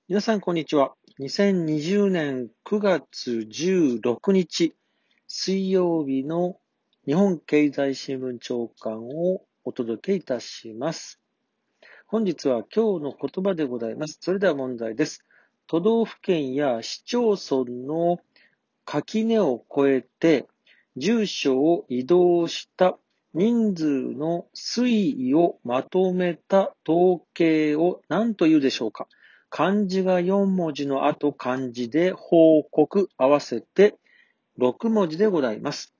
皆さん、こんにちは。2020年9月16日、水曜日の日本経済新聞長官をお届けいたします。本日は今日の言葉でございます。それでは問題です。都道府県や市町村の垣根を越えて住所を移動した人数の推移をまとめた統計を何というでしょうか。漢字が4文字の後漢字で報告合わせて6文字でございます。